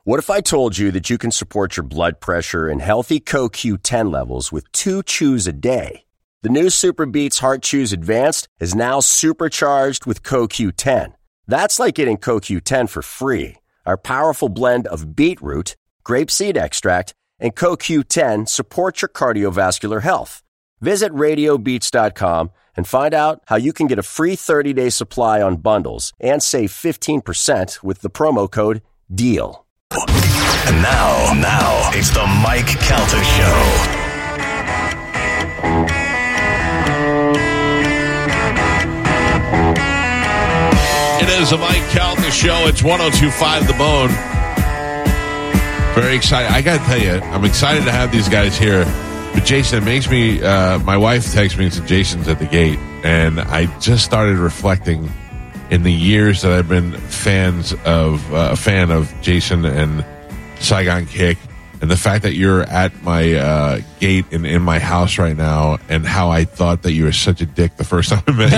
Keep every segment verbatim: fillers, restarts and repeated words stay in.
What if I told you that you can support your blood pressure and healthy C O Q ten levels with two chews a day? The new Super Beats Heart Chews Advanced is now supercharged with C O Q ten. That's like getting C O Q ten for free. Our powerful blend of beetroot, grapeseed extract, and C O Q ten supports your cardiovascular health. Visit radio beats dot com and find out how you can get a free thirty-day supply on bundles and save fifteen percent with the promo code DEAL. And now, now, it's the Mike Calta Show. It is the Mike Calta Show. It's one oh two point five The Bone. Very excited. I got to tell you, I'm excited to have these guys here. But Jason, it makes me, uh, my wife texted me and said, Jason's at the gate. And I just started reflecting in the years that I've been fans of uh, a fan of Jason and Saigon Kick, and the fact that you're at my uh, gate in, in my house right now, and how I thought that you were such a dick the first time I met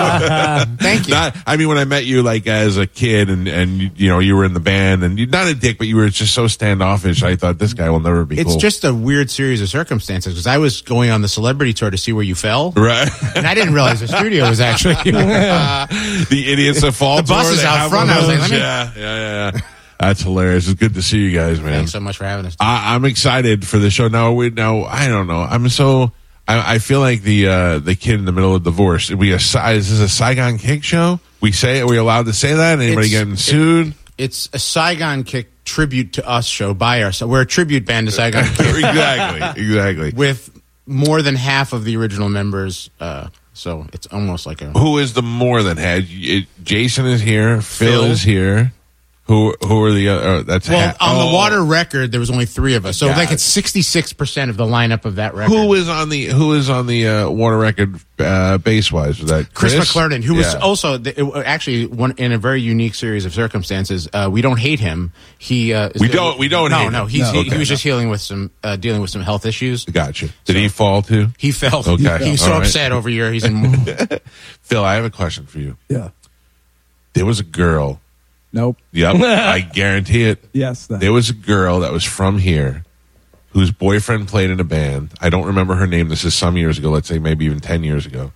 you. Thank you. Not, I mean, when I met you, like as a kid, and and you, you know you were in the band, and you're not a dick, but you were just so standoffish. I thought this guy will never be. It's cool. just a weird series of circumstances because I was going on the celebrity tour to see where you fell, right? And I didn't realize the studio was actually uh, the Idiots That Fall. The bus is out front. I was like, let me... yeah, yeah, yeah. yeah. That's hilarious. It's good to see you guys, man. Thanks so much for having us. I, I'm excited for the show. Now, we now I don't know. I'm so I, I feel like the uh, the kid in the middle of divorce. We a, is this a Saigon Kick show? We say are we allowed to say that? Anybody It's- getting sued? It, it's a Saigon Kick tribute to us show by ourselves. We're a tribute band to Saigon Kick. exactly, exactly. With more than half of the original members. Uh, so it's almost like a. Who is the more than had? It, Jason is here. Phil, Phil. is here. Who who are the other? Uh, that's Well, half, on oh. the Water record, there was only three of us, so Got like it. it's sixty-six percent of the lineup of that record. Who is on the Who is on the uh, Water record uh, bass wise? Was that Chris, Chris McClernand, who was Yeah. also the, it, actually one in a very unique series of circumstances. Uh, we don't hate him. He uh, is We the- don't- we don't No, hate no. him. He's No, he, okay, he was no. just dealing with some uh, dealing with some health issues. Gotcha. Did he fall too? He fell. Okay. He was All so right. upset over here. He's in. Phil, I have a question for you. Yeah. There was a girl. Nope. Yep, I guarantee it. Yes. That. There was a girl that was from here whose boyfriend played in a band. I don't remember her name. This is some years ago, let's say maybe even ten years ago.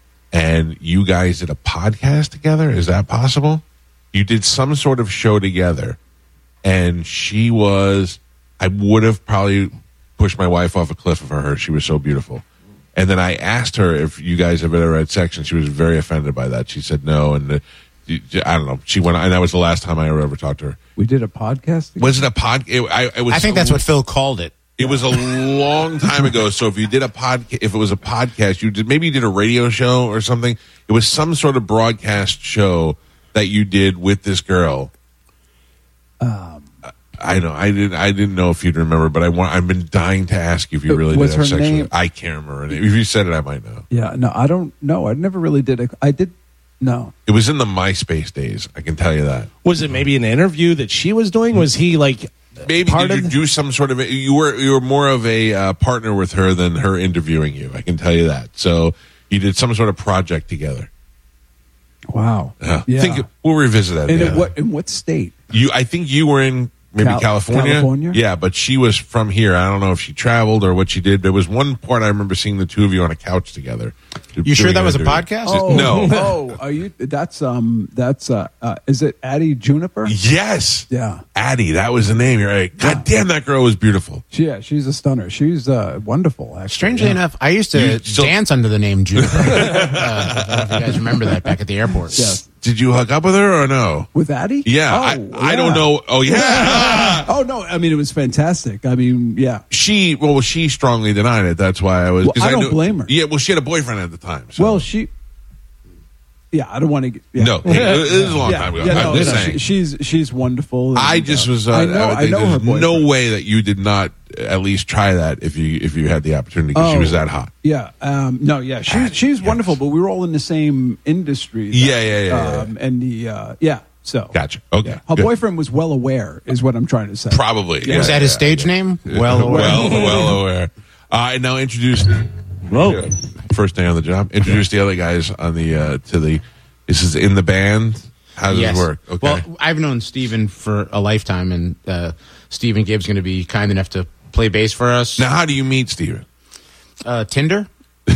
And you guys did a podcast together? Is that possible? You did some sort of show together. And she was, I would have probably pushed my wife off a cliff for her. She was so beautiful. And then I asked her if you guys have ever read Sex, and she was very offended by that. She said no. And uh, I don't know. She went, and that was the last time I ever talked to her. We did a podcast together? Was it a pod? It, I, it was, I think that's what Phil called it. It was a long time ago. So if you did a pod, if it was a podcast, you did maybe you did a radio show or something. It was some sort of broadcast show that you did with this girl. Um, I know. I didn't. I didn't know if you'd remember, but I want. I've been dying to ask you if you really Was did have her sex. name- With her. I can't remember her name. If you said it, I might know. yeah. No, I don't know. I never really did. A, I did. No. It was in the MySpace days. I can tell you that. Was it maybe an interview that she was doing? Was he like Maybe part did you of the- do some sort of? You were you were more of a uh, partner with her than her interviewing you. I can tell you that. So you did some sort of project together. Wow. Uh, Yeah. Think we'll revisit that. And yeah. in what in what state? You, I think you were in maybe Cal- California. California? Yeah, but she was from here. I don't know if she traveled or what she did. There was one part I remember seeing the two of you on a couch together. You sure doing that was a interview. podcast? Oh No. Oh, are you? That's um. That's uh. uh is it Addie Juniper? Yes. Yeah. Addie, that was the name. You're right. God damn, that girl was beautiful. She, yeah. She's a stunner. She's uh wonderful. Actually. Strangely Yeah. enough, I used to You still- dance under the name Juniper. uh, I don't know if you guys remember that back at the airport. Yes. Did you hook up with her or no? With Addie? Yeah, Oh, I, I yeah. don't know. Oh, yeah. Oh no! I mean, it was fantastic. I mean, yeah. She, well, she strongly denied it. That's why I was. Well, 'cause I don't knew- blame her. Yeah, well, she had a boyfriend at the time. So. Well, she. Yeah, I don't want to. Yeah. no, it, it was a long yeah, time ago. yeah, I'm no, just no, saying. she- she's she's wonderful. and, I just uh, was. Uh, I know. I, I know her. There's Boyfriend. no way that you did not at least try that if you if you had the opportunity because she Oh. was that hot. Yeah. Um, no. Yeah. She's Addie, she's yes. wonderful, but we were all in the same industry. Yeah, yeah, yeah, Um, and the uh, yeah. So Gotcha. Okay. yeah. Her good. boyfriend was well aware, is what I'm trying to say. Probably. Was that his stage name? Well aware. Well, well aware. Uh, and now introduce. Whoa. First day on the job. Introduce the other guys on the uh, to the. This is in the band. How does yes. it work? Okay. Well, I've known Steven for a lifetime, and uh, Steven Gibbs going to be kind enough to play bass for us. Now, how do you meet Steven? Uh, Tinder? No,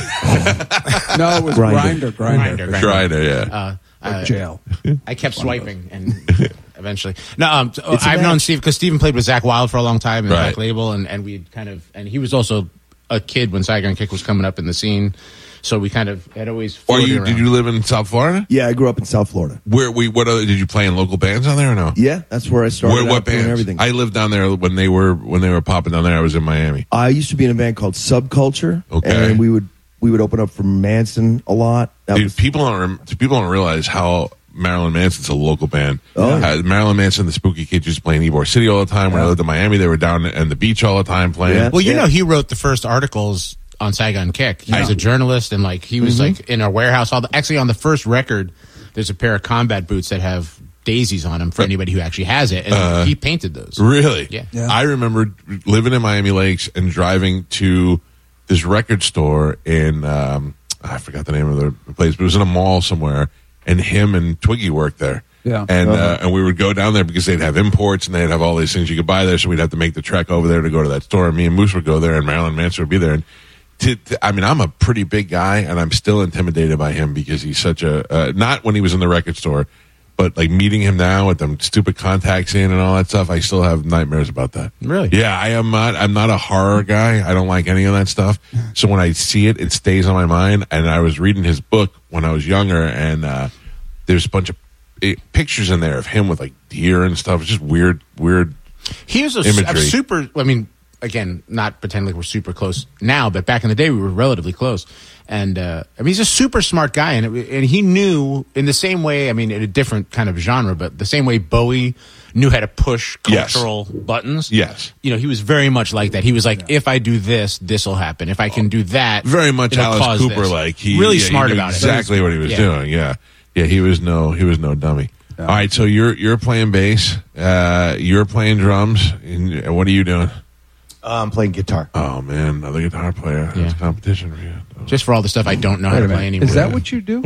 it was Grinder. Grinder. Grindr. Grinder, yeah. Uh, uh, Jail. I kept swiping, and eventually, no. Um, so I've known Steve because Steven played with Zach Wilde for a long time in Right. Black Label, and and we kind of, and he was also a kid when Saigon Kick was coming up in the scene, so we kind of had always. Or floated you around. did you live in South Florida? Yeah, I grew up in South Florida. Where we what other, did you play in local bands down there or no? Yeah, that's where I started. Where, out what doing bands? Everything. I lived down there when they were when they were popping down there. I was in Miami. I used to be in a band called Subculture. Okay. And we would we would open up for Manson a lot. That Dude, was, people don't rem- people don't realize how Marilyn Manson's a local band. Oh, yeah. Uh, Marilyn Manson, the Spooky Kids, used to play in Ybor City all the time. When I lived in Miami, they were down at the beach all the time playing. Yeah. Well, you know, he wrote the first articles on Saigon Kick. He was a journalist, and like he was Mm-hmm. like in our warehouse. All the, actually, on the first record, there's a pair of combat boots that have daisies on them for anybody who actually has it, and Uh, he painted those. Really? Yeah. Yeah. I remember living in Miami Lakes and driving to this record store in, um, I forgot the name of the place, but it was in a mall somewhere, and him and Twiggy worked there. Yeah. And uh, and we would go down there because they'd have imports and they'd have all these things you could buy there, so we'd have to make the trek over there to go to that store. And me and Moose would go there, and Marilyn Manson would be there. And to, to, I mean, I'm a pretty big guy, and I'm still intimidated by him because he's such a, uh, not when he was in the record store, but like meeting him now with them stupid contacts in and all that stuff, I still have nightmares about that. Really? Yeah, I am not. I'm not a horror guy. I don't like any of that stuff. So when I see it, it stays on my mind. And I was reading his book when I was younger, and uh, there's a bunch of eh, pictures in there of him with like deer and stuff. It's just weird, weird. He was a, Imagery. a super. I mean, again, not pretending like we're super close now, but back in the day, we were relatively close. And uh, I mean, he's a super smart guy, and it, and he knew in the same way. I mean, in a different kind of genre, but the same way Bowie knew how to push Yes. cultural buttons. Yes. You know, he was very much like that. He was like, if I do this, this will happen. If I can do that, Very much it'll Alice cause Cooper this. like. He really yeah, he smart knew about exactly it. what he was Yeah. doing. Yeah, yeah. He was no, he was no dummy. All right, so you're you're playing bass, uh, you're playing drums, and what are you doing? Uh, I'm playing guitar. Oh man, another guitar player. That's Yeah. competition for you. Just for all the stuff I don't know how Wait to a play minute. anymore. Is that what you do? no,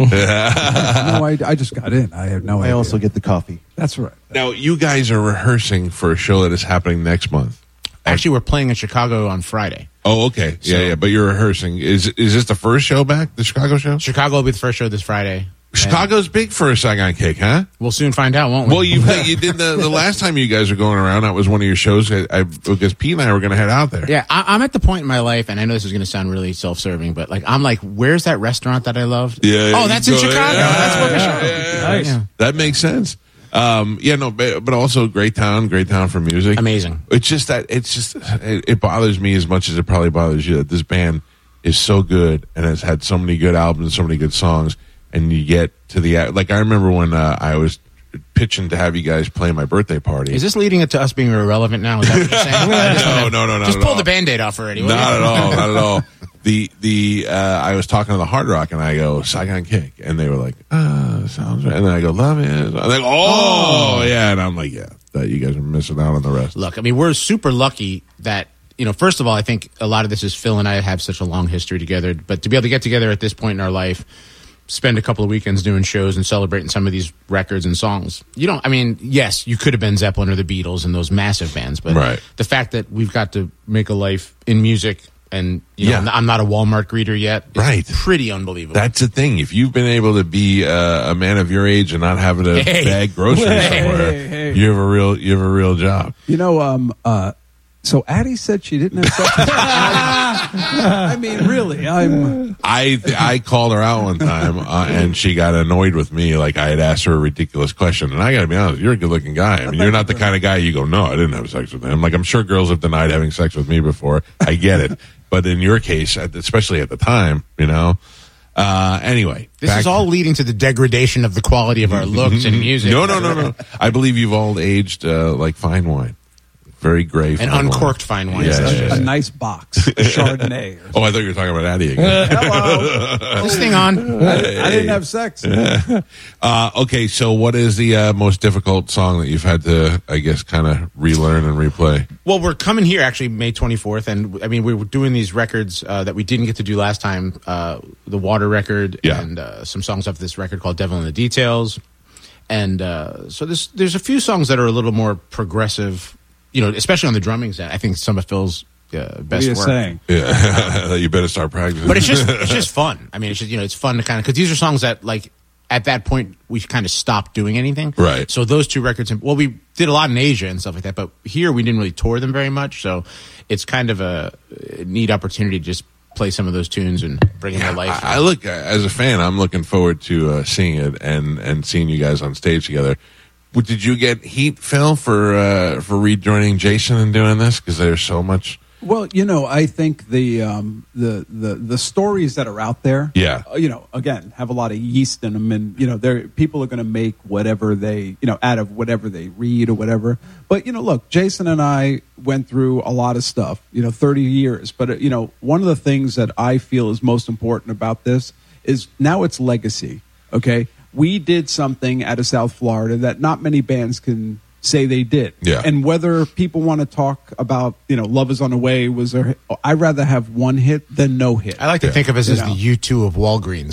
I, I just got in. I have no I idea. also get the coffee. That's right. Now you guys are rehearsing for a show that is happening next month. Actually, we're playing in Chicago on Friday. Oh, okay, yeah, So- yeah. But you're rehearsing. Is is this the first show back? The Chicago show? Chicago will be the first show this Friday. Chicago's big for a Saigon Kick, huh? We'll soon find out, won't we? Well, you you did the the last time you guys were going around. That was one of your shows. I, I because Pete and I were going to head out there. Yeah, I, I'm at the point in my life, and I know this is going to sound really self-serving, but like I'm like, where's that restaurant that I loved? Yeah, Oh, you that's in go- Chicago. yeah, That's what yeah, the show. yeah, yeah. Nice. Yeah. That makes sense. Um, yeah, no, but, but also great town, great town for music. Amazing. It's just that it's just it, it bothers me as much as it probably bothers you that this band is so good and has had so many good albums, so many good songs, and you get to the like I remember when uh, I was pitching to have you guys play my birthday party. Is this leading it to us being irrelevant now? Is that what you're saying? I just No, wanna- no, no, not Just at pull all. the Band-Aid off already. will Not you? at all, not at all. The the uh, I was talking to the Hard Rock and I go Saigon Kick and they were like ah sounds right and then I go Love Is and they go oh, yeah and I'm like yeah that you guys are missing out on the rest. Look, I mean, we're super lucky that, you know, first of all, I think a lot of this is Phil and I have such a long history together, but to be able to get together at this point in our life, spend a couple of weekends doing shows and celebrating some of these records and songs. You don't, I mean, yes, you could have been Zeppelin or the Beatles and those massive bands, but Right. the fact that we've got to make a life in music and, you Yeah. know, I'm not a Walmart greeter yet, is Right. pretty unbelievable. That's the thing. If you've been able to be uh, a man of your age and not having to Hey. bag groceries Hey, somewhere, hey, hey. you have a real you have a real job. You know, um, uh, so Addie said she didn't have sex. I mean, really, I'm. I I called her out one time uh, and she got annoyed with me. Like I had asked her a ridiculous question, and I got to be honest, you're a good looking guy. I mean, you're not the kind of guy you go, no, I didn't have sex with him. Like I'm sure girls have denied having sex with me before. I get it, but in your case, at- especially at the time, you know. Uh, anyway, this back- is all leading to the degradation of the quality of our looks and music. No, no, no, no. I believe you've all aged uh, like fine wine, very gray, And fine uncorked fine wine. Yeah, a, yeah, yeah. a nice box, a Chardonnay. Or Oh, I thought you were talking about Addie again. Hello. This thing on. I, I didn't have sex. Uh, okay, so what is the uh, most difficult song that you've had to, I guess, kind of relearn and replay? Well, we're coming here actually May twenty-fourth, and I mean we were doing these records uh, that we didn't get to do last time. Uh, the Water record Yeah. and uh, some songs off this record called "Devil in the Details." And uh, so there's there's a few songs that are a little more progressive, you know, especially on the drumming set. I think some of Phil's uh, best What are you work. saying? Yeah, you better start practicing. But it's just it's just fun. I mean, it's just, you know, it's fun to kind of, because these are songs that, like, at that point we kind of stopped doing anything. Right. So those two records, well, we did a lot in Asia and stuff like that, but here we didn't really tour them very much. So it's kind of a, a neat opportunity to just play some of those tunes and bring them to life. I, I look as a fan. I'm looking forward to uh, seeing it and and seeing you guys on stage together. What, did you get heat, Phil, for uh, for rejoining Jason and doing this? Because there's so much. Well, you know, I think the um, the the the stories that are out there, Yeah. uh, you know, again, have a lot of yeast in them, and you know, there people are going to make whatever they, you know, out of whatever they read or whatever. But you know, look, Jason and I went through a lot of stuff, you know, thirty years. But uh, you know, one of the things that I feel is most important about this is now it's legacy. Okay, we did something out of South Florida that not many bands can say they did. Yeah. And whether people want to talk about, you know, Love Is on the Way was a hit, I'd rather have one hit than no hit. I like to think of us You as know. the U two of Walgreens.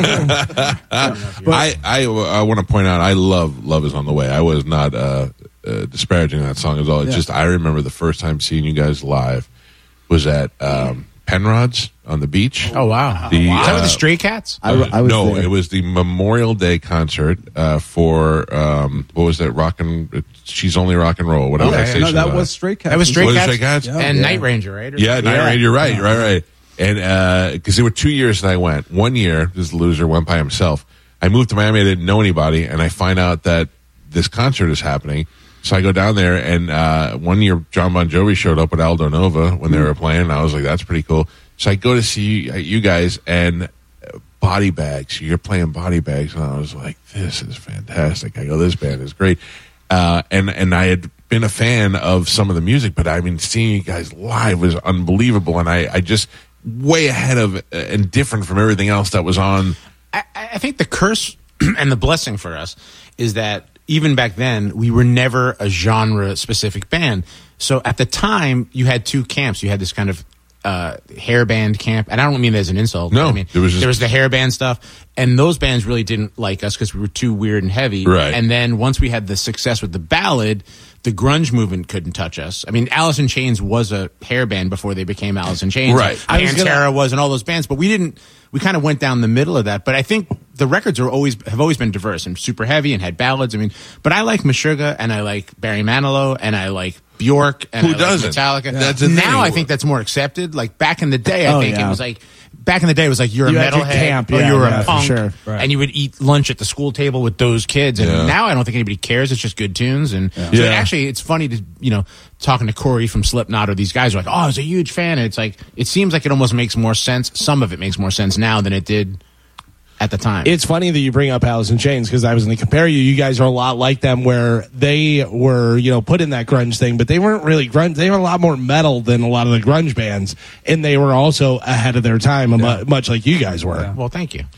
I I, I want to point out I love Love Is on the Way. I was not uh, uh, disparaging that song at all. It's Yeah. just I remember the first time seeing you guys live was at um, Penrod's on the beach. Oh, wow. The, Is that with uh, the Stray Cats? I, I was no, there. it was the Memorial Day concert uh, for um, what was that? Rock and She's Only Rock and Roll. Whatever Okay. that No, station no, that was. was Stray Cats. That was Stray Was it Cats, Stray Cats? Yeah. and Yeah. Night Ranger, right? Or Yeah, something? Night Ranger. You're right, right, right. And because there were two years that I went. One year, this loser went by himself. I moved to Miami. I didn't know anybody, and I find out that this concert is happening. So I go down there, and uh, one year John Bon Jovi showed up at Aldo Nova when they were playing. And I was like, "That's pretty cool." So I go to see you guys, and Body Bags. You're playing Body Bags, and I was like, "This is fantastic." I go, "This band is great," uh, and and I had been a fan of some of the music, but I mean, seeing you guys live was unbelievable, and I, I just way ahead of uh, and different from everything else that was on. I, I think the curse and the blessing for us is that even back then, we were never a genre-specific band. So at the time, you had two camps. You had this kind of uh, hair band camp, and I don't mean that as an insult. No, I mean there was just- there was the hair band stuff, and those bands really didn't like us because we were too weird and heavy. Right. And then once we had the success with the ballad, the grunge movement couldn't touch us. I mean, Alice in Chains was a hair band before they became Alice in Chains. Right. I I was Pantera gonna- was, and all those bands, but we didn't. We kind of went down the middle of that. But I think the records are always have always been diverse and super heavy and had ballads. I mean, but I like Meshuggah and I like Barry Manilow and I like Bjork and Who I doesn't? like Metallica. That's the now thing. I think that's more accepted. Like back in the day, I Oh, think yeah. it was like. Back in the day, it was like you're You a had your metalhead camp, or yeah, you were yeah, a for punk, sure. Right. and you would eat lunch at the school table with those kids. And Yeah. now I don't think anybody cares. It's just good tunes. And so Yeah. actually, it's funny to you know talking to Corey from Slipknot or these guys are like, "Oh, I was a huge fan." And it's like it seems like it almost makes more sense. Some of it makes more sense now than it did at the time. It's funny that you bring up Alice in Chains because I was going to compare you. You guys are a lot like them, where they were, you know, put in that grunge thing, but they weren't really grunge. They were a lot more metal than a lot of the grunge bands, and they were also ahead of their time, mu- much like you guys were. well, thank you.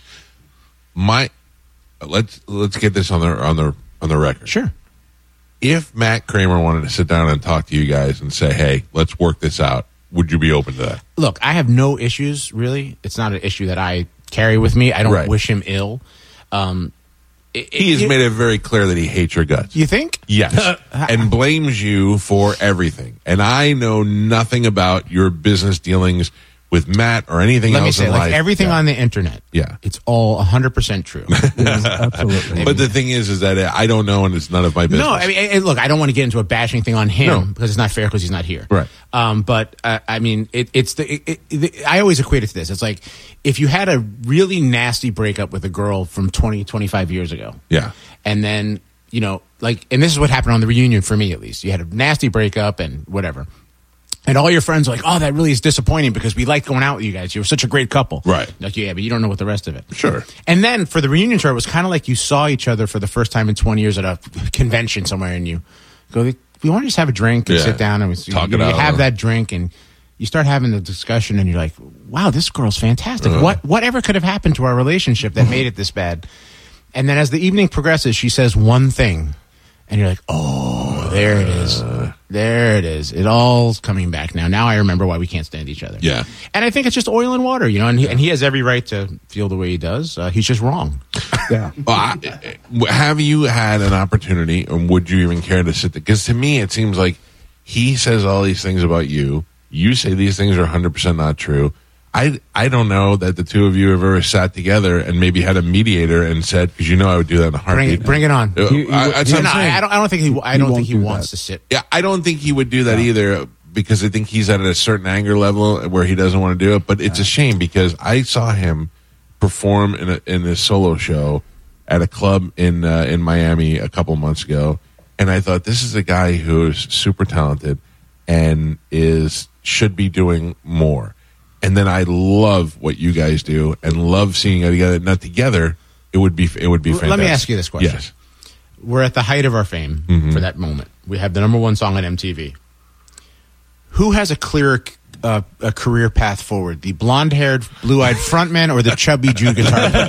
My let's let's get this on the on the on the record. Sure. If Matt Kramer wanted to sit down and talk to you guys and say, "Hey, let's work this out," would you be open to that? Look, I have no issues, really. It's not an issue that I carry with me. I don't Right. wish him ill. Um, it- He has it- made it very clear that he hates your guts. You think? Yes, and blames you for everything. And I know nothing about your business dealings with Matt or anything Let me else say, in like life. everything Yeah. on the internet, Yeah. it's all one hundred percent true. Absolutely. But the thing is, is that I don't know, and it's none of my business. No, I mean, eh, look, I don't want to get into a bashing thing on him No. because it's not fair because he's not here. Right. Um, but uh, I mean, it, it's the. It, it, the I always equate it to this. It's like if you had a really nasty breakup with a girl from twenty, twenty-five years ago. Yeah. And then, you know, like, and this is what happened on the reunion for me, at least. You had a nasty breakup and whatever. And all your friends are like, oh, that really is disappointing because we liked going out with you guys. You were such a great couple. Right. Like, yeah, but you don't know what the rest of it. Sure. And then for the reunion tour, it was kind of like you saw each other for the first time in twenty years at a convention somewhere, and you go, we want to just have a drink and Yeah. sit down and we Talk you, it you out. have that drink and you start having the discussion and you're like, wow, this girl's fantastic. Uh-huh. What whatever could have happened to our relationship that made it this bad? And then as the evening progresses, she says one thing, and you're like, oh, there it is. There it is. It all's coming back now. Now I remember why we can't stand each other. Yeah. And I think it's just oil and water, you know, and he, and he has every right to feel the way he does. Uh, he's just wrong. Yeah. Well, I, have you had an opportunity, or would you even care to sit there? Because to me, it seems like he says all these things about you. You say these things are one hundred percent not true. I, I don't know that the two of you have ever sat together and maybe had a mediator and said, because you know I would do that in a Bring heartbeat. it, bring it on. Uh, He- he I- would- that's he what No, I'm saying. I don't. I don't think he. I don't won't think he do wants that. to sit. Yeah, I don't think he would do that either, because I think he's at a certain anger level where he doesn't want to do it. But it's a shame, because I saw him perform in a, in a solo show at a club in uh, in Miami a couple months ago, and I thought, this is a guy who is super talented and is should be doing more. And then I love what you guys do and love seeing it together. Now together, it would be it would be fantastic. Let me ask you this question. Yes. We're at the height of our fame Mm-hmm. for that moment. We have the number one song on M T V. Who has a clearer uh, a career path forward? The blonde-haired, blue-eyed frontman or the chubby Jew guitar player?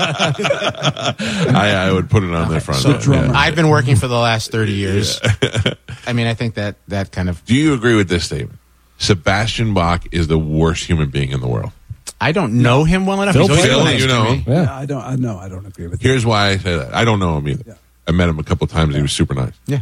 I, I would put it on the front. So of it, yeah. I've been working for the last thirty years. I mean, I think that that kind of. Do you agree with this statement? Sebastian Bach is the worst human being in the world. I don't know him well enough. Phil He's always Phil, been nice you to know me. him. Yeah, I don't. I know. I don't agree with that. Here's why I say that. I don't know him either. I met him a couple times. He was super nice. Yeah.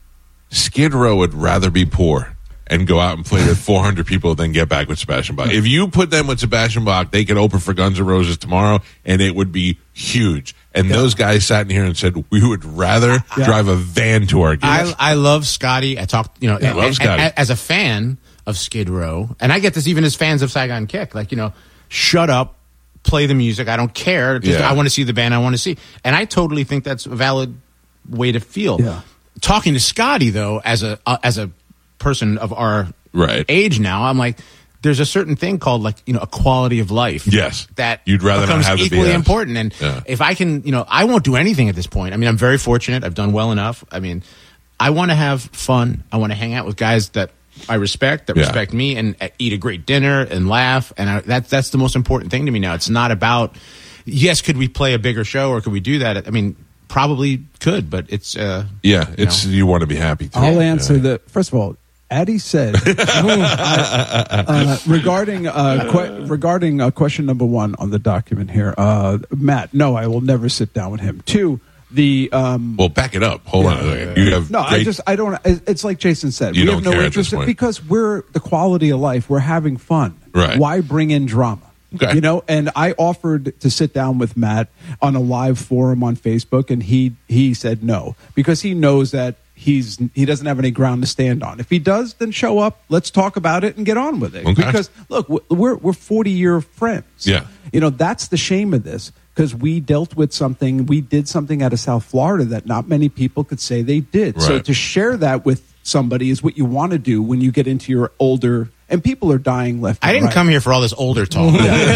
Skid Row would rather be poor and go out and play with four hundred people than get back with Sebastian Bach. If you put them with Sebastian Bach, they could open for Guns N' Roses tomorrow, and it would be huge. And those guys sat in here and said, we would rather Yeah. drive a van to our gigs. I, I love Scotty. I talked, you know, Yeah, and- love and- Scotty. and as a fan of Skid Row, and I get this even as fans of Saigon Kick, like, you know, shut up, play the music. I don't care. Just, Yeah. I want to see the band I want to see. And I totally think that's a valid way to feel. Yeah. Talking to Scotty, though, as a uh, as a person of our Right. age now, I'm like, there's a certain thing called, like, you know, a quality of life. Yes. That You'd rather not becomes have the equally B S. important. And Yeah. if I can, you know, I won't do anything at this point. I mean, I'm very fortunate. I've done well enough. I mean, I want to have fun. I want to hang out with guys that I respect, that Yeah. respect me, and uh, eat a great dinner and laugh. And I, that's that's the most important thing to me now. It's not about, yes, could we play a bigger show or could we do that? I mean, probably could, but it's uh, yeah, you it's know. you want to be happy too. I'll answer Yeah. the first of all. Addie said uh, uh, regarding uh, que- regarding uh, question number one on the document here, uh, Matt. No, I will never sit down with him. Two, the um, Well, back it up. Hold on a second. You have no, I great- just I don't. it- It's like Jason said. You we don't have no care at interest this point. because we're the quality of life. We're having fun. Right. Why bring in drama? Okay. You know, and I offered to sit down with Matt on a live forum on Facebook, and he he said no because he knows that he's he doesn't have any ground to stand on. If he does, then show up. Let's talk about it and get on with it. Okay. Because look, we're we're forty year friends. Yeah. You know, that's the shame of this because we dealt with something, we did something out of South Florida that not many people could say they did. So Right. to share that with somebody is what you want to do when you get into your older, and people are dying left I and didn't right. come here for all this older talk.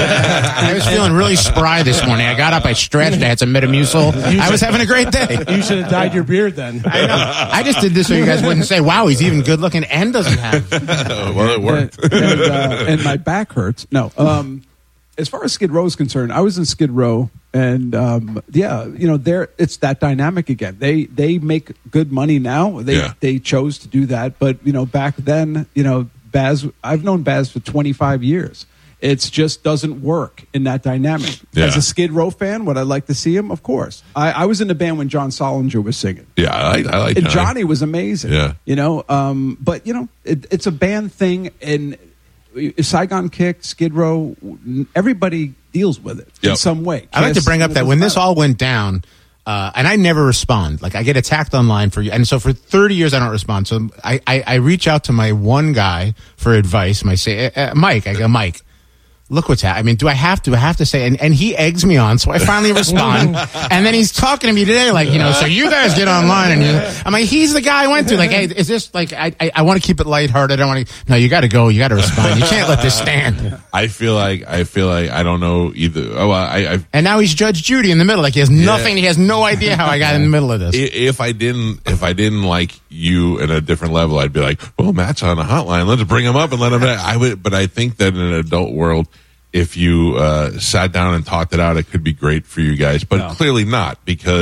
I was feeling really spry this morning. I got up, I stretched, I had some Metamucil. I was having a great day. You should have dyed your beard then. I know. I just did this so you guys wouldn't say, wow, he's even good looking and doesn't have. well, it worked. and, and, uh, and my back hurts. No. Um, as far as Skid Row is concerned, I was in Skid Row, and um, yeah, you know, there it's that dynamic again. They they make good money now. They Yeah. they chose to do that, but you know, back then, you know, Baz. I've known Baz for twenty-five years. It just doesn't work in that dynamic. Yeah. As a Skid Row fan, would I like to see him? Of course. I, I was in the band when John Solinger was singing. Yeah, I like. I like And Johnny. Johnny was amazing. Yeah. You know, um, but, you know, it, it's a band thing. And Saigon Kick, Skid Row, everybody deals with it in Yep. some way. I like to Kiss, bring up it that doesn't when this matter. all went down, uh, and I never respond. Like, I get attacked online for you. And so for thirty years, I don't respond. So I, I, I reach out to my one guy for advice. My say, uh, uh, Mike, I go, Mike, look what's happening. I mean, do I have to? I have to say, and, and he eggs me on, so I finally respond. And then he's talking to me today, like, you know, so you guys get online, and you, I'm like, he's the guy I went to. Like, hey, is this like? I I, I want to keep it lighthearted. I want to. No, you got to go. You got to respond. You can't let this stand. I feel like I feel like I don't know either. Oh, I, I And now he's Judge Judy in the middle. Like, he has nothing. He has no idea how I got in the middle of this. I- if I didn't if I didn't like you at a different level, I'd be like, well, Matt's on a hotline. Let's bring him up and let him. I would, but I think that in an adult world, if you uh, sat down and talked it out, it could be great for you guys. But No. clearly not, because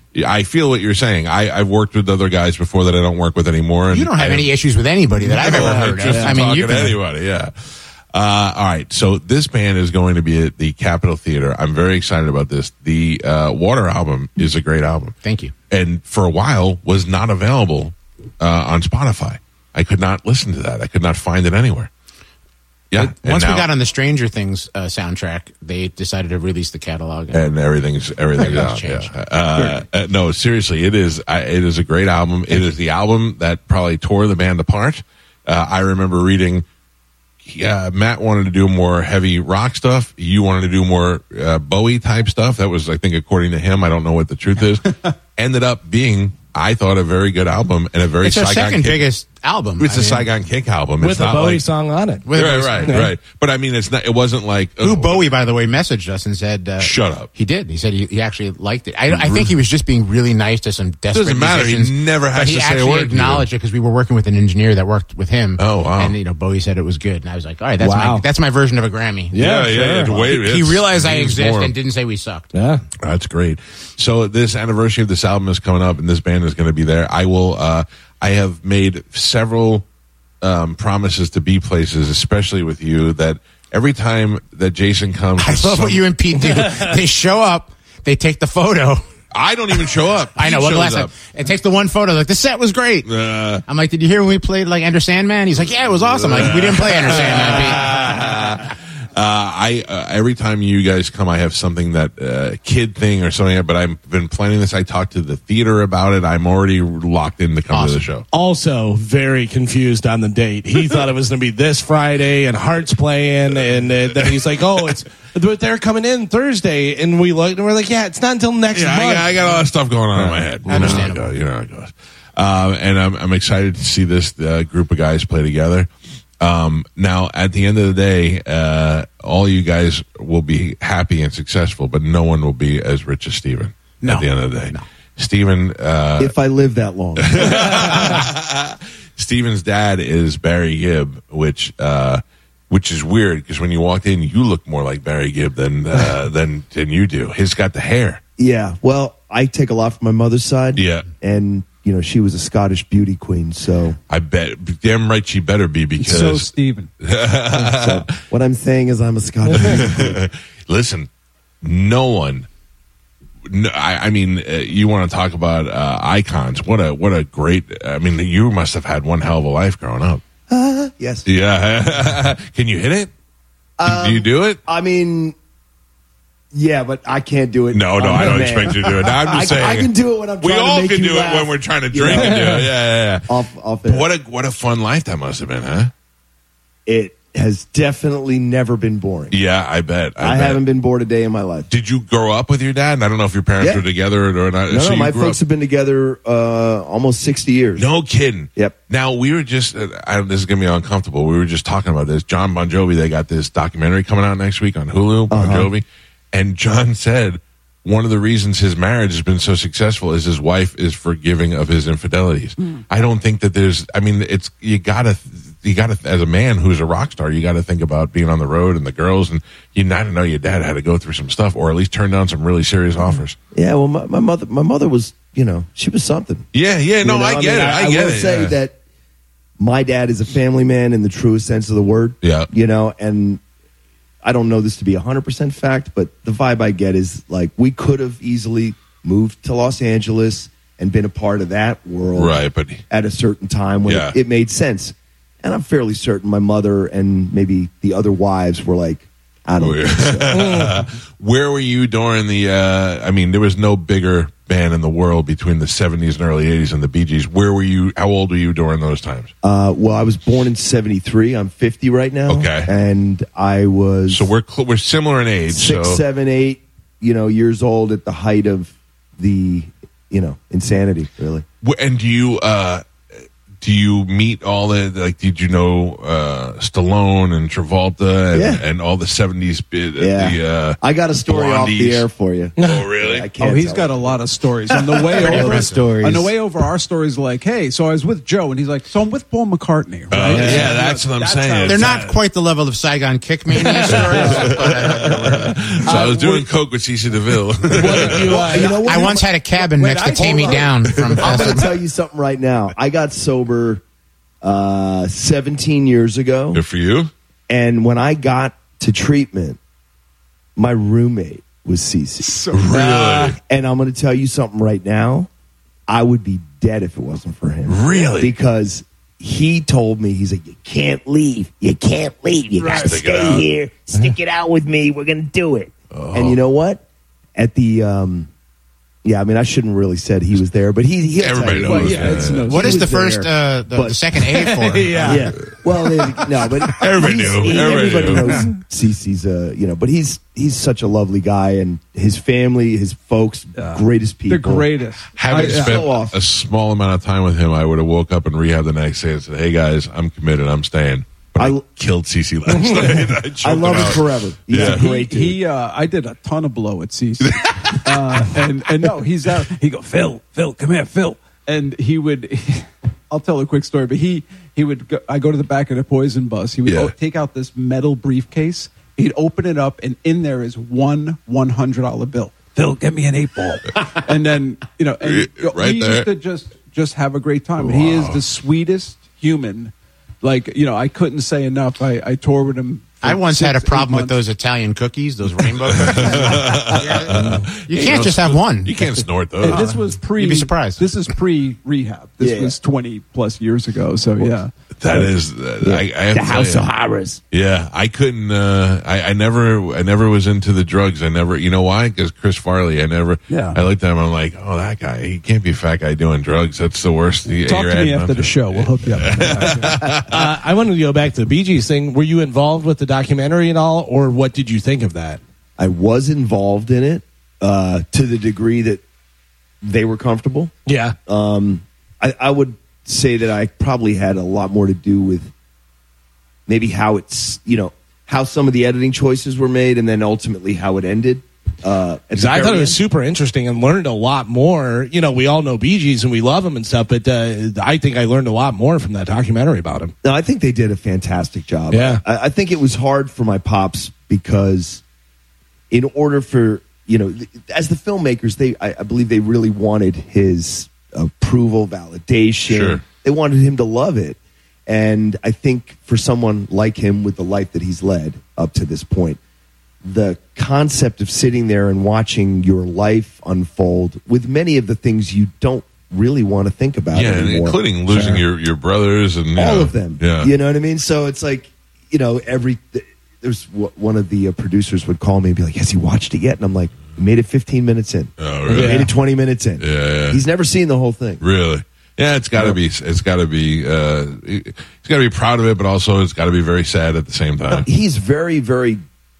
I feel what you're saying. I, I've worked with other guys before that I don't work with anymore. And You don't have I, any issues with anybody that I've ever heard of. Just I mean, you talking to can. anybody, yeah. Uh, all right, so this band is going to be at the Capitol Theater. I'm very excited about this. The uh, Water album is a great album. Thank you. And for a while was not available uh, on Spotify. I could not listen to that. I could not find it anywhere. Yeah. and Once now- we got on the Stranger Things uh, soundtrack, they decided to release the catalog. And and everything's everything's out. Everything's Yeah. Uh, uh, no, seriously, it is. I, it is a great album. It is the album that probably tore the band apart. Uh, I remember reading. Uh, Matt wanted to do more heavy rock stuff. You wanted to do more uh, Bowie type stuff. That was, I think, according to him. I don't know what the truth is. Ended up being, I thought, a very good album and a very it's our Saigon second Kick. biggest album. It's I a mean, Saigon Kick album. with it's a not Bowie like, song on it. with right, a- right, Yeah. right. But I mean, it's not. It wasn't like Who oh, Bowie, by the way, messaged us and said, uh, Shut up. He did. He said he, he actually liked it. I, I think he was just being really nice to some desperate Doesn't matter. He musicians. never has but he to say a actually word to you. acknowledged it because we were working with an engineer that worked with him. Oh, wow. And you know, Bowie said it was good, and I was like, all right, that's Wow. my that's my version of a Grammy. Yeah, yeah. sure. yeah. Wait, He it's- realized I means exist more. and didn't say we sucked. Yeah. That's great. So this anniversary of this album is coming up, and this band is going to be there. I will. Uh, I have made several um, promises to be places, especially with you. That every time that Jason comes, I with love some- what you and Pete do. They show up, they take the photo. I don't even show up. I know. He Well, the shows last time up. it takes the one photo. Like the set was great. Uh, I'm like, did you hear when we played like Enter Sandman? He's like, yeah, it was awesome. I'm like, we didn't play Enter Sandman. Pete. Uh, I uh, every time you guys come, I have something that uh, kid thing or something. But I've been planning this. I talked to the theater about it. I'm already locked in to come to the Awesome. show. Also, very confused on the date. He thought it was going to be this Friday, and Heart's playing, and uh, then he's like, "Oh, it's but they're coming in Thursday," and we looked, and we're like, "Yeah, it's not until next Yeah, I, month." got- I got a lot of stuff going on in my head. You know how it Understandable. goes, You know how it goes. Um, and I'm, I'm excited to see this uh, group of guys play together. Um, now, at the end of the day, uh, all you guys will be happy and successful, but no one will be as rich as Steven No. at the end of the day. Steven, uh, If I live that long. Steven's dad is Barry Gibb, which uh, which is weird because when you walked in, you look more like Barry Gibb than uh, than than you do. He's got the hair. Yeah. Well, I take a lot from my mother's side. Yeah. And, you know, she was a Scottish beauty queen. So, I bet, damn right, she better be because So Steven. so what I'm saying is I'm a Scottish beauty queen. listen, no one. No, I, I mean, uh, you want to talk about uh, icons? What a what a great. I mean, you must have had one hell of a life growing up. Yes. Yeah, can you hit it? do you do it? I mean, yeah, but I can't do it. No, no, I'm I a don't man. expect you to do it. No, I'm just I, saying. I can do it when I'm we trying all to make can you do laugh. it when we're trying to You drink know? and do it. Yeah, yeah, yeah. Off, off air. What a what a fun life that must have been, huh? It has definitely never been boring. Yeah, I bet. I, I bet. haven't been bored a day in my life. Did you grow up with your dad? And I don't know if your parents Yeah. were together or not. No, So no, you my grew folks up- have been together uh, almost sixty years. No kidding. Yep. Now we were just. Uh, I, this is gonna be uncomfortable. We were just talking about this. John Bon Jovi. They got this documentary coming out next week on Hulu. Bon Uh-huh. Jovi, and John said one of the reasons his marriage has been so successful is his wife is forgiving of his infidelities. I don't think that there's. I mean, it's you gotta. You got to, as a man who's a rock star, you got to think about being on the road and the girls, and you not to know your dad had to go through some stuff, or at least turn down some really serious offers. Yeah, well, my, my mother, my mother was, you know, she was something. Yeah, yeah, no, You know, I get mean, it, I, get will it. say yeah. that my dad is a family man in the truest sense of the word. Yeah. You know, and I don't know this to be one hundred percent fact, but the vibe I get is like we could have easily moved to Los Angeles and been a part of that world Right, but at a certain time when Yeah. it, it made sense. And I'm fairly certain my mother and maybe the other wives were like, I don't Weird. think so. where were you during the? Uh, I mean, there was no bigger band in the world between the seventies and early eighties and the Bee Gees. Where were you? How old were you during those times? Uh, well, I was born in seventy-three. I'm fifty right now. Okay. And I was So we're cl- we're similar in age. six, so seven, eight, you know, years old at the height of the, you know, insanity, really. W- and do you uh, do you meet all the like? Did you know uh, Stallone and Travolta and, Yeah. and all the seventies? Bit, Yeah. The, uh, I got a story off the Blondies. air for you. Oh, really? I can't Oh, he's tell got it. a lot of stories. On the way All over, the stories. on the way over, our story's like, hey, so I was with Joe, and he's like, so I'm with Paul McCartney, right? Oh, yeah, that's what I'm That's saying. how- They're It's not that- quite the level of Saigon Kick Mania stories. but I- So I was doing coke with Cece DeVille. What did you, uh, You know what? I once had a cabin Wait, next I- to Tammy hold on. Down from I'm going Festival. to tell you something right now. I got sober uh, seventeen years ago, Good for you. and when I got to treatment, my roommate was Cece. So, Really? And I'm going to tell you something right now. I would be dead if it wasn't for him. Really? Because he told me, he's like, you can't leave. You can't leave. You got to Stick it stay out. here. Stick it out with me. We're going to do it. And you know what? At the, um, yeah, I mean, I shouldn't really said he was there, but he, he'll tell Everybody you. knows. well, yeah, it's no. What He is the was first, there, uh, the, but- the second A for? Yeah. Yeah. Well, they- no, but Everybody he's- knew. he- Everybody everybody knew. knows Cece's, uh, you know, but he's he's such a lovely guy, and his family, his folks, greatest people. the greatest. Having I- yeah. spent So awesome. a small amount of time with him, I would have woke up in rehab the next day and said, "Hey guys, I'm committed. I'm staying." But I, I- killed Cece last night. I, choked I love him him out. forever. He's Yeah. a he, great dude. he uh, I did a ton of blow at Cece. uh, and and no, he's out. He go, Phil, Phil, come here, Phil. And he would. I'll tell a quick story, but he he would. Go, I go to the back of the Poison bus. He would Yeah. o- take out this metal briefcase. He'd open it up, and in there is one one hundred dollar bill. Phil, get me an eight ball. And then you know, and Right we there. used to just just have a great time. And he is the sweetest human. Like you know, I couldn't say enough. I I toured with him. for I once had a six, eight problem with months. those Italian cookies, those rainbow cookies. You can't just have one. You can't snort And those. this was pre. You'd be surprised. This is pre rehab. This Yeah. was twenty plus years ago. So yeah, That is, uh, I, I have the to House tell of you. Horrors. Yeah, I couldn't. Uh, I, I never, I never was into the drugs. I never, you know why? Because Chris Farley. I never. Yeah. I looked at him. I'm like, oh, that guy. He can't be a fat guy doing drugs. That's the worst. He- talk you're to me adding after on the to. show. We'll hook you up. Uh, I wanted to go back to the Bee Gees thing. Were you involved with the documentary at all, or what did you think of that? I was involved in it uh, to the degree that they were comfortable. Yeah. Um, I, I would say that I probably had a lot more to do with maybe how it's, you know, how some of the editing choices were made, and then ultimately how it ended. Uh, at the I thought very it was end. super interesting and learned a lot more. You know, we all know Bee Gees and we love them and stuff, but uh, I think I learned a lot more from that documentary about him. No, I think they did a fantastic job. Yeah. I, I think it was hard for my pops because, in order for you know, th- as the filmmakers, they I, I believe they really wanted his approval, validation. Sure. They wanted him to love it, and I think for someone like him with the life that he's led up to this point, the concept of sitting there and watching your life unfold with many of the things you don't really want to think about Yeah, and anymore. including losing your, your brothers and you all know, of them. Yeah, You know what I mean? So it's like, you know, every there's w- one of the uh, producers would call me and be like, "Has he watched it yet?" And I'm like, "We made it fifteen minutes in. Oh, We really? made it twenty minutes in. Yeah, yeah. He's never seen the whole thing." Really? Yeah, it's got to be. It's got to be. Uh, he's got to be proud of it, but also it's got to be very sad at the same time. He's very, very,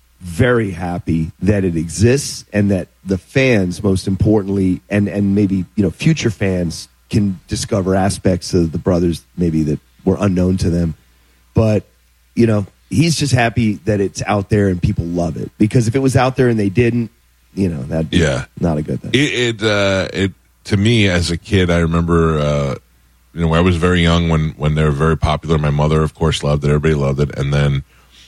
very happy that it exists and that the fans, most importantly, and and maybe you know future fans can discover aspects of the brothers maybe that were unknown to them. But you know, he's just happy that it's out there and people love it. Because if it was out there and they didn't, you know, that'd be Yeah. not a good thing. It, it, uh, it to me as a kid, I remember, uh, you know, I was very young when, when they were very popular. My mother, of course, loved it. Everybody loved it. And then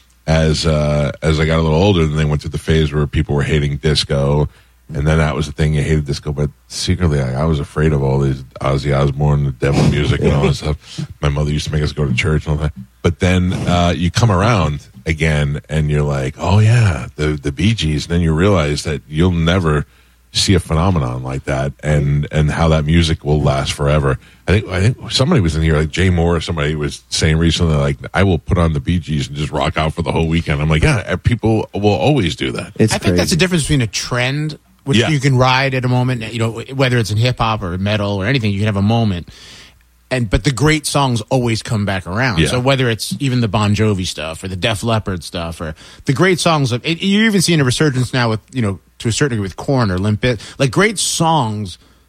as, uh, as I got a little older, then they went through the phase where people were hating disco. And then that was the thing. You hated disco, but secretly I, I was afraid of all these Ozzy Osbourne, the devil music and all that stuff. My mother used to make us go to church and all that. But then, uh, you come around again and you're like, oh yeah, the, the Bee Gees. And then you realize that you'll never see a phenomenon like that and, and how that music will last forever. I think, I think somebody was in here, like Jay Moore or somebody was saying recently, like, I will put on the Bee Gees and just rock out for the whole weekend. I'm like, yeah, people will always do that. It's I think that's crazy. the difference between a trend, which Yeah. you can ride at a moment, you know, whether it's in hip hop or metal or anything, you can have a moment. And but the great songs always come back around. Yeah. So whether it's even the Bon Jovi stuff or the Def Leppard stuff or the great songs of, it, you're even seeing a resurgence now with, you know, to a certain degree with Korn or Limp Bizkit. Like great songs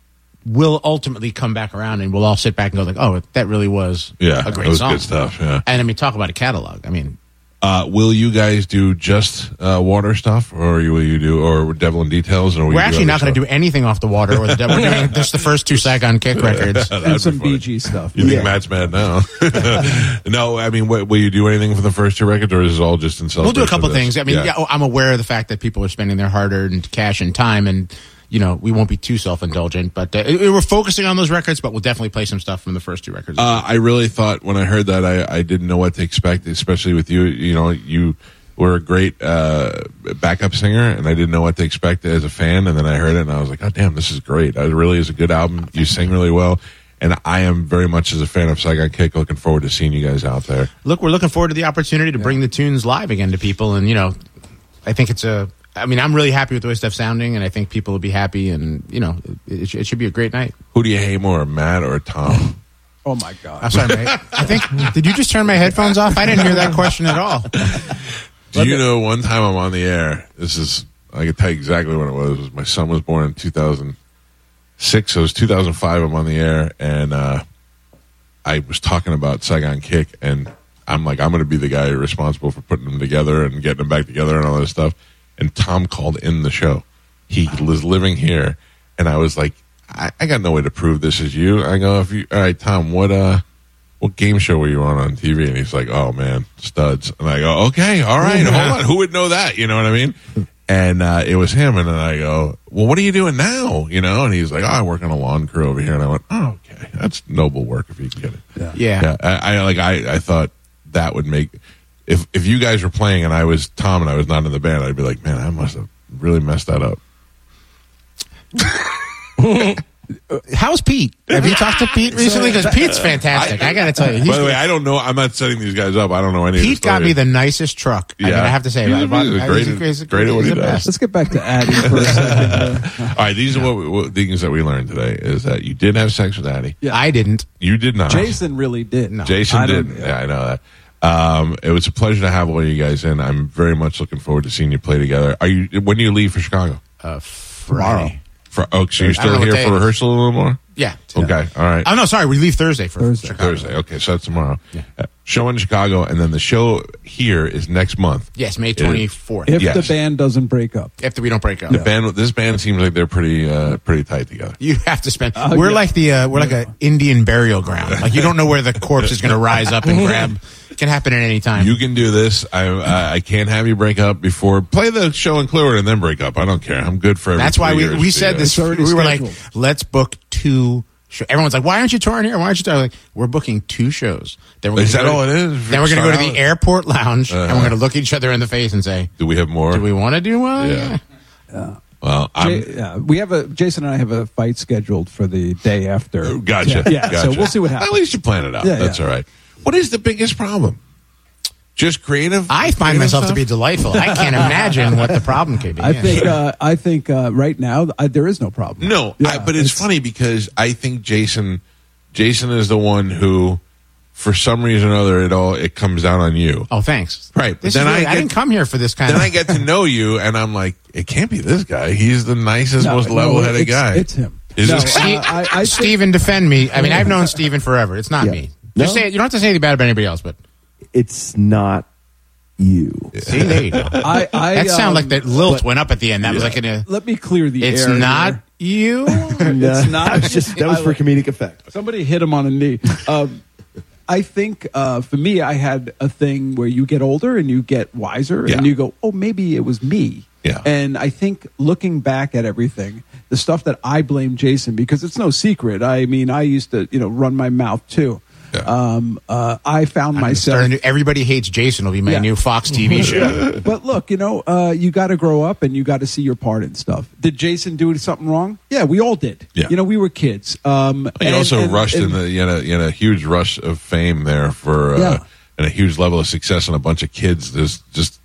will ultimately come back around, and we'll all sit back and go like, "Oh, that really was Yeah, a great it was song." good stuff. Yeah. And I mean, talk about a catalog. I mean, Uh, will you guys do just uh, water stuff, or you, will you do or Devil in Details? Or will we're you actually do not going to do anything off the water or the devil. We're doing just the first two Saigon Kick records. and some B G stuff. You think Yeah. Matt's mad now? No, I mean, what, will you do anything for the first two records, or is it all just in celebration? We'll do a couple of this? things. I mean, yeah. I'm aware of the fact that people are spending their hard-earned cash and time, and you know, we won't be too self-indulgent. But uh, we're focusing on those records, but we'll definitely play some stuff from the first two records. Uh, I really thought when I heard that, I, I didn't know what to expect, especially with you. You know, you were a great uh, backup singer, and I didn't know what to expect as a fan. And then I heard it, and I was like, "Oh, damn, this is great! It really is a good album. You sing really well." And I am very much, as a fan of Saigon Kick, looking forward to seeing you guys out there. Look, we're looking forward to the opportunity to bring the tunes live again to people, and you know, I think it's a. I mean, I'm really happy with the way stuff's sounding, and I think people will be happy, and you know, it, it should be a great night. Who do you hate more, Matt or Tom? Oh my God! I'm sorry, mate. I think did you just turn my headphones off? I didn't hear that question at all. Do you know one time I'm on the air? This is, I can tell you exactly when it was. It was my son was born in two thousand six, so it was two thousand five. I'm on the air, and uh, I was talking about Saigon Kick, and I'm like, I'm going to be the guy responsible for putting them together and getting them back together and all this stuff. And Tom called in the show. He was living here, and I was like, I, I got no way to prove this is you. I go, if you, all right, Tom, what uh, what game show were you on on T V? And he's like, oh man, Studs. And I go, okay, all right, hold on, who would know that? You know what I mean? And uh, it was him. And then I go, well, what are you doing now? You know? And he's like, oh, I work on a lawn crew over here. And I went, oh, okay, that's noble work if you can get it. Yeah. Yeah. Yeah, I, I like. I, I thought that would make if if you guys were playing and I was Tom and I was not in the band, I'd be like, man, I must have really messed that up. How's Pete? Have you talked to Pete recently? Because Pete's fantastic. I, I got to tell you. By He's the way, I don't know. I'm not setting these guys up. I don't know any. Pete of the got me stories. the nicest truck. I mean, Yeah. I have to say, He's I- a- I- he's a I- great- he's a- he's a- great at what he's he the does. best. Let's get back to Addie for a second. All right, these are what, what things that we learned today is that you did have sex with Addie. Yeah. I didn't. You did not. Jason really did. No. Jason I don't- did. Yeah, I know that. Um, it was a pleasure to have all you guys in. I'm very much looking forward to seeing you play together. Are you? When do you leave for Chicago? Uh, Friday. For oh, so you're I don't still know what here day for it is. rehearsal a little more? Yeah. Okay, all right. Oh, no, sorry. We leave Thursday for Thursday. Chicago. Thursday. Okay, so that's tomorrow. Uh, show in Chicago, and then the show here is next month. Yes, May twenty-fourth. If Yes. the band doesn't break up. After we don't break up. The band, this band seems like they're pretty, uh, pretty tight together. You have to spend. Oh, we're yeah. like the uh, we're like an Indian burial ground. Like you don't know where the corpse is going to rise up and grab. It can happen at any time. You can do this. I, I I can't have you break up before play the show in Clearwater and then break up. I don't care. I'm good for. Every That's why three we years we to said do this. It's already We were scheduled. like, let's book two. Show. Everyone's like, why aren't you touring here? Why aren't you touring? Like, we're booking two shows. Then we're Is gonna that go all to- it is? Then we're going to go to the Start out? airport lounge and Uh-huh. we're going to look each other in the face and say, Do we have more? do we want to do well? Yeah. Yeah. Well, I'm. Jay- yeah, we have a Jason and I have a fight scheduled for the day after. Gotcha. Yeah, yeah, Gotcha. so we'll see what happens. At least you plan it out. Yeah, That's yeah. all right. What is the biggest problem? Just creative. I find creative myself to stuff? be delightful. I can't imagine what the problem could be. I Yeah. think uh, I think uh, right now I, there is no problem. No, Yeah, I, but it's, funny because I think Jason, Jason is the one who, for some reason or other, it all it comes down on you. Oh, thanks. Right, but This then is really, I I, get- didn't come here for this kind Then of. I get to know you, and I'm like, it can't be this guy. He's the nicest, No, most no, level-headed it's- guy. It's him. Is No, it? uh, Steve, I, I think- Steven, defend me. I mean, I've known Steven forever. It's not Yeah. me. No. Just say, you don't have to say anything bad about anybody else, but It's not you. see, there you go. I, I, That sounded um, like that lilt went up at the end. That was like in a. Let me clear the It's air. not here. you. It's not. That was just that was for comedic effect. Somebody hit him on a knee. Um, I think uh, for me, I had a thing where you get older and you get wiser, Yeah. and you go, "Oh, maybe it was me." Yeah. And I think looking back at everything, the stuff that I blame Jason, because it's no secret. I mean, I used to, you know, run my mouth too. Yeah. Um, uh, I found I'm myself. starting to- Everybody Hates Jason will be my Yeah. new Fox T V show. But look, you know, uh, you got to grow up and you got to see your part in stuff. Did Jason do something wrong? Yeah, we all did. Yeah. You know, we were kids. Um, He and- also and- rushed and- in the you had, a, you had a huge rush of fame there for uh, Yeah. and a huge level of success and a bunch of kids. There's just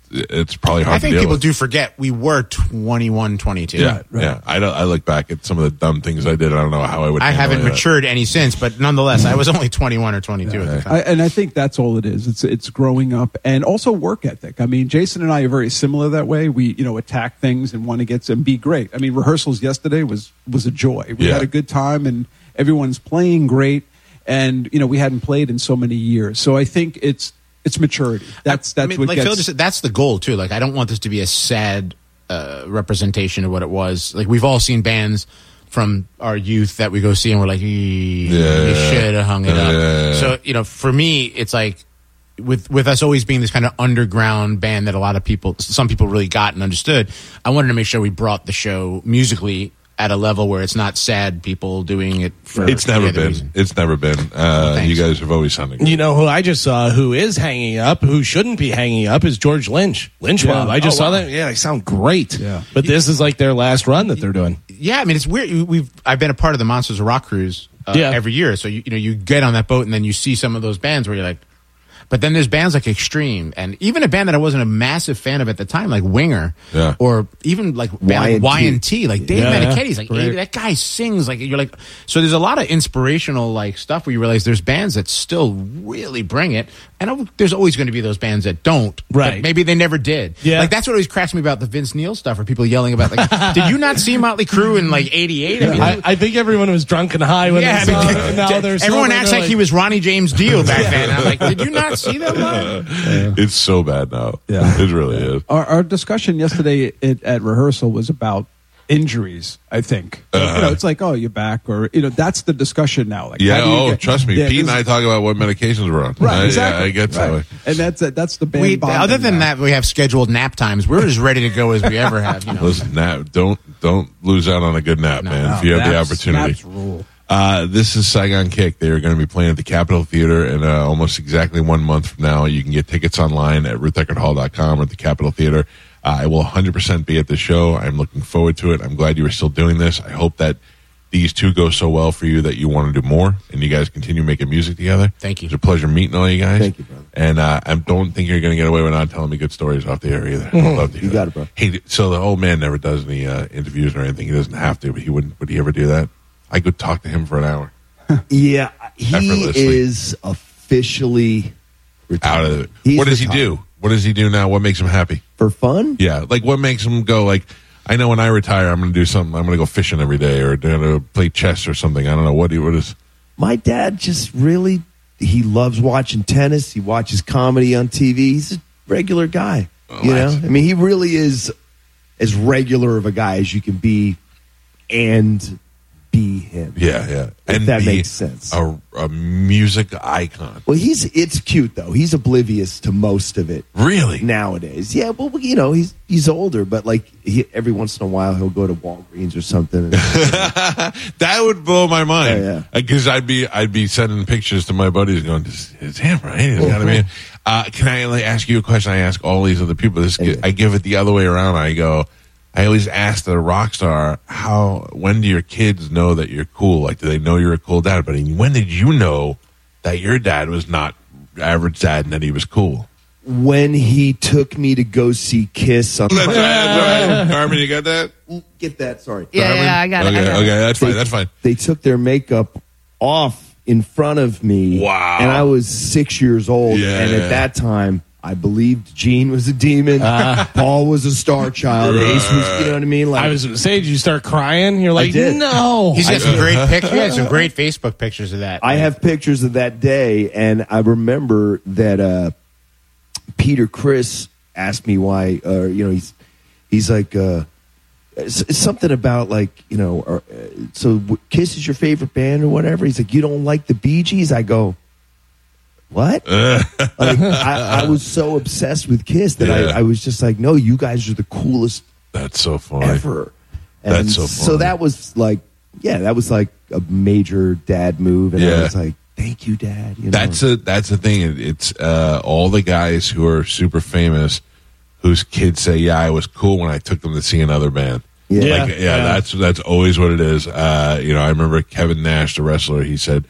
it's probably hard I think to deal people with. do forget we were twenty-one, twenty-two. Yeah, yeah. I don't, I look back at some of the dumb things I did. I don't know how I would. I handle haven't any of that. matured any since, but nonetheless, I was only twenty-one or twenty-two at the time. I, and I think that's all it is. It's it's growing up and also work ethic. I mean, Jason and I are very similar that way. We you know attack things and want to get and be great. I mean, rehearsals yesterday was was a joy. We Yeah. had a good time and everyone's playing great. And you know we hadn't played in so many years. So I think it's it's maturity. That's that's I mean, what like gets. Phil just said, that's the goal too. Like, I don't want this to be a sad uh, representation of what it was. Like, we've all seen bands from our youth that we go see and we're like, "Ee, Yeah. you should have hung it up." Yeah. So, you know, for me, it's like with with us always being this kind of underground band that a lot of people, some people really got and understood. I wanted to make sure we brought the show musically at a level where it's not sad people doing it for It's never any other been. reason. It's never been. Uh, thanks. you guys have always sounded good. You know who I just saw who is hanging up, who shouldn't be hanging up, is George Lynch. Lynch Yeah. Mob. I just Oh, saw wow. that. Yeah, they sound great. Yeah. But this is like their last run that they're doing. Yeah, I mean, it's weird. We've I've been a part of the Monsters of Rock cruise uh, Yeah. every year, so you, you know you get on that boat and then you see some of those bands where you're like, but then there's bands like Extreme and even a band that I wasn't a massive fan of at the time, like Winger, Yeah. or even like band like Y and T. Y and T, like Dave Yeah. Meniketti's like hey, that guy sings like you're like. So there's a lot of inspirational like stuff where you realize there's bands that still really bring it, and there's always going to be those bands that don't, but Right. maybe they never did. Yeah. Like that's what always cracks me about the Vince Neil stuff, where people yelling about like, did you not see Motley Crue in like eighty-eight? I mean, I, I think everyone was drunk and high when yeah, they I saw mean, it. Now d- they're everyone sober, acts they're like he was Ronnie James Dio back then. I'm like, did you not see that? One? It's so bad now. Yeah. It really is. Our, our discussion yesterday at, at rehearsal was about injuries. I think you know it's like, oh, you're back, or you know that's the discussion now. Like, Yeah. how do you Oh, get- trust me. Yeah, Pete and this- I talk about what medications we're on. Right, Uh, exactly. Yeah, I get that right. way. And that's that's the band. We, bonding other than now. that, we have scheduled nap times. We're as ready to go as we ever have. You know, Listen, nap, don't don't lose out on a good nap, No, man. No, if you have the naps- opportunity. naps rule. Uh, this is Saigon Kick. They are going to be playing at the Capitol Theater in uh, almost exactly one month from now. You can get tickets online at ruth eckerd hall dot com or at the Capitol Theater. Uh, I will one hundred percent be at the show. I'm looking forward to it. I'm glad you are still doing this. I hope that these two go so well for you that you want to do more and you guys continue making music together. Thank you. It's a pleasure meeting all you guys. Thank you, brother. And uh, I don't think you're going to get away with not telling me good stories off the air either. I'd love to hear You got that. it, bro. Hey, so the old man never does any uh, interviews or anything. He doesn't have to, but he wouldn't. Would he ever do that? I could talk to him for an hour. Yeah, he Effortlessly. is officially retired. Out of it. He's What does he retired. do? What does he do now? What makes him happy? For fun? Yeah, like what makes him go like, I know when I retire, I'm going to do something. I'm going to go fishing every day or going to play chess or something. I don't know. What do you, what is, My dad just really, he loves watching tennis. He watches comedy on T V. He's a regular guy. Oh, you know? that's- I mean, he really is as regular of a guy as you can be and be him. yeah, yeah. If that be makes sense. A, a music icon. Well, he's, it's cute though. He's oblivious to most of it. Really? Nowadays, yeah, well, you know, he's he's older, but like he, every once in a while he'll go to Walgreens or something. And, That would blow my mind. Yeah, Because I'd be I'd be sending pictures to my buddies going, "This is him, right?" You know what I mean? Uh, can I like, ask you a question? I ask all these other people. This Yeah. I give it the other way around. I go. I always ask the rock star, how, when do your kids know that you're cool? Like, do they know you're a cool dad? But when did you know that your dad was not average dad and that he was cool? when he took me to go see Kiss on That's right, that's right. Carmen, you got that? get that, sorry. Yeah, Carmen? yeah, I got it. Okay, I got okay, it. that's fine, that's fine. They took their makeup off in front of me. Wow. And I was six years old. Yeah. And at that time, I believed Gene was a demon. Paul was a star child. Ace was, you know what I mean? Like, I was going to say, did you start crying? You're like, did. no. He's got some great pictures. Yeah, some great Facebook pictures of that. I have pictures of that day, and I remember that uh, Peter Criss asked me why, uh, you know, he's he's like, uh, it's, it's something about like, you know, or, uh, so w- Kiss is your favorite band or whatever. He's like, you don't like the Bee Gees? I go, what? like, I, I was so obsessed with Kiss that Yeah. I, I was just like, no, you guys are the coolest That's so funny. ever. And That's so so funny. that was like, yeah, that was like a major dad move, and Yeah. I was like, thank you, Dad. You know? That's a that's the thing. It- It's uh, all the guys who are super famous, whose kids say, "Yeah, I was cool when I took them to see another band." Yeah. Like, yeah, Yeah. that's that's always what it is. Uh, you know, I remember Kevin Nash, the wrestler. He said,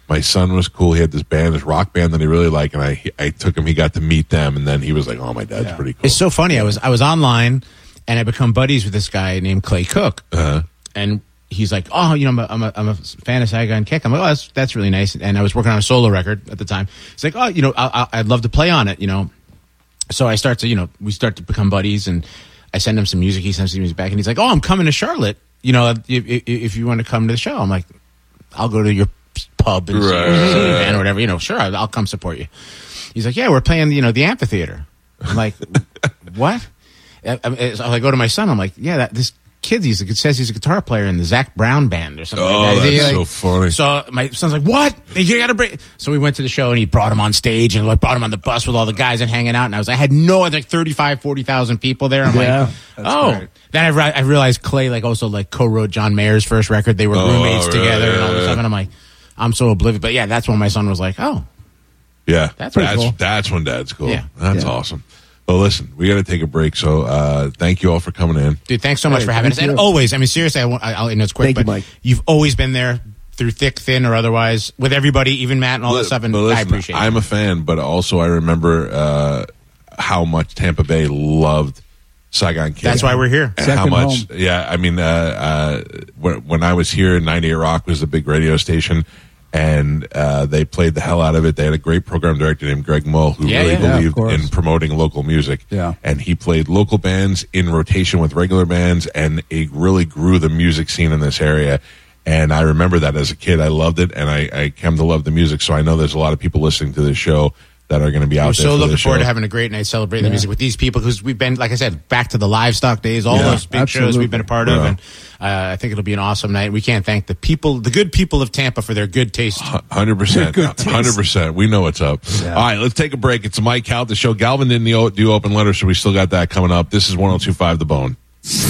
my son was cool. He had this band, this rock band that he really liked, and I I took him. He got to meet them, and then he was like, "Oh, my dad's Yeah. pretty cool." It's so funny. I was I was online, and I become buddies with this guy named Clay Cook, Uh-huh. and he's like, "Oh, you know, I'm a, I'm a, I'm a fan of Saigon Kick." I'm like, "Oh, that's that's really nice." And I was working on a solo record at the time. He's like, "Oh, you know, I, I, I'd love to play on it," you know. So I start to, you know, we start to become buddies, and I send him some music. He sends me music back, and he's like, "Oh, I'm coming to Charlotte. You know, if, if, if you want to come to the show." I'm like, "I'll go to your pub and see Right. your band or whatever. You know, sure, I'll, I'll come support you." He's like, "Yeah, we're playing, you know, the amphitheater." I'm like, "What?" I, I, so I go to my son. I'm like, "Yeah, that this kid, he's it says he's a guitar player in the Zach Brown band or something." Oh, like that. that's He, like- so funny. So my son's like, "What? You got to bring." So we went to the show, and he brought him on stage, and like brought him on the bus with all the guys and hanging out. And I was, I had no, like thirty-five, forty thousand people there. I'm Yeah, like, oh. great. Then I, re- I realized Clay like also like co-wrote John Mayer's first record. They were Oh, roommates right, together and all yeah, this yeah. stuff. And I'm like, I'm so oblivious. But yeah, that's when my son was like, oh, Yeah, That's pretty that's cool. that's when Dad's cool. Yeah. That's Yeah. awesome. Well, listen, we got to take a break. So, uh, thank you all for coming in. dude, thanks so much Hey, for having us. thank And you. always, I mean, seriously, I, won't- I, I'll, I know it's quick, Thank you, but Mike. you've always been there through thick, thin, or otherwise with everybody, even Matt and all that stuff. And But listen, I appreciate it. I'm a fan, but also I remember uh, how much Tampa Bay loved Saigon Kid. That's why we're here. And how Second much? home. Yeah, I mean, uh, uh, when, when I was here, ninety-eight Rock was a big radio station, and uh, they played the hell out of it. They had a great program director named Greg Mull, who Yeah, really yeah. Yeah, of believed course. in promoting local music. Yeah. And he played local bands in rotation with regular bands, and it really grew the music scene in this area. And I remember that as a kid. I loved it, and I, I came to love the music. So I know there's a lot of people listening to this show that are going to be out We're there. so for looking this forward show. to having a great night celebrating the music with these people because we've been, like I said, back to the livestock days, all Yeah, those big shows absolutely. we've been a part of, Yeah. and uh, I think it'll be an awesome night. We can't thank the people, the good people of Tampa, for their good taste. Hundred percent, Good taste. hundred percent. We know what's up. All right, let's take a break. It's the Mike Calta show. Galvin didn't do open letters, so we still got that coming up. This is one oh two point five The Bone.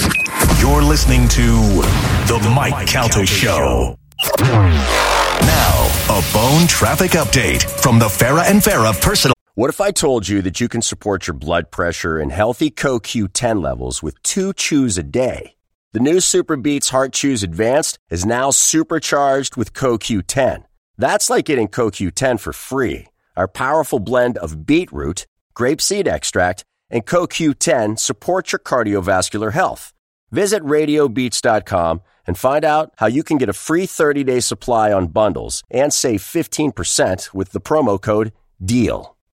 You're listening to The Mike Calta Show. Now, a Bone traffic update from the Farah and Farah Personal. What if I told you that you can support your blood pressure and healthy C O Q ten levels with two chews a day? The new Super Beats Heart Chews Advanced is now supercharged with C O Q ten. That's like getting C O Q ten for free. Our powerful blend of beetroot, grapeseed extract, and C O Q ten supports your cardiovascular health. Visit radio beats dot com and find out how you can get a free thirty-day supply on bundles and save fifteen percent with the promo code DEAL.